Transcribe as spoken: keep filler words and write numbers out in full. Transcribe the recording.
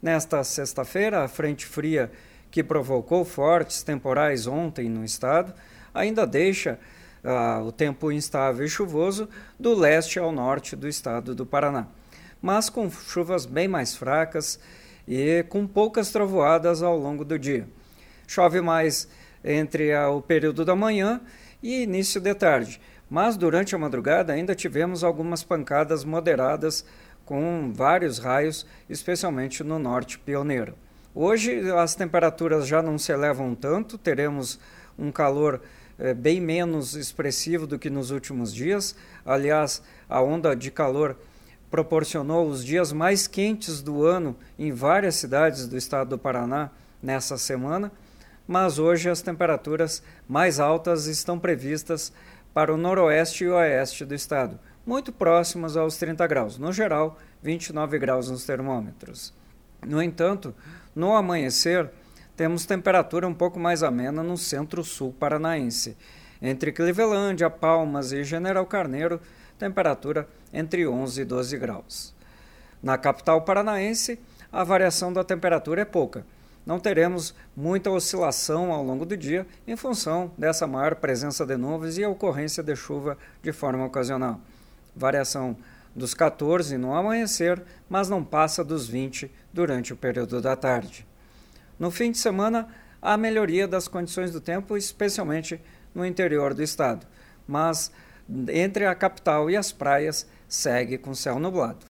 Nesta sexta-feira, a frente fria que provocou fortes temporais ontem no estado ainda deixa uh, o tempo instável e chuvoso do leste ao norte do estado do Paraná, mas com chuvas bem mais fracas e com poucas trovoadas ao longo do dia. Chove mais entre uh, o período da manhã e início de tarde, mas durante a madrugada ainda tivemos algumas pancadas moderadas com vários raios, especialmente no norte pioneiro. Hoje as temperaturas já não se elevam tanto, teremos um calor eh, bem menos expressivo do que nos últimos dias. Aliás, a onda de calor proporcionou os dias mais quentes do ano em várias cidades do estado do Paraná nessa semana, mas hoje as temperaturas mais altas estão previstas para o noroeste e oeste do estado, muito próximas aos trinta graus, no geral vinte e nove graus nos termômetros. No entanto, no amanhecer, temos temperatura um pouco mais amena no centro-sul paranaense. Entre Clevelândia, Palmas e General Carneiro, temperatura entre onze e doze graus. Na capital paranaense, a variação da temperatura é pouca. Não teremos muita oscilação ao longo do dia em função dessa maior presença de nuvens e a ocorrência de chuva de forma ocasional. Variação dos quatorze no amanhecer, mas não passa dos vinte durante o período da tarde. No fim de semana, há melhoria das condições do tempo, especialmente no interior do estado, mas entre a capital e as praias segue com céu nublado.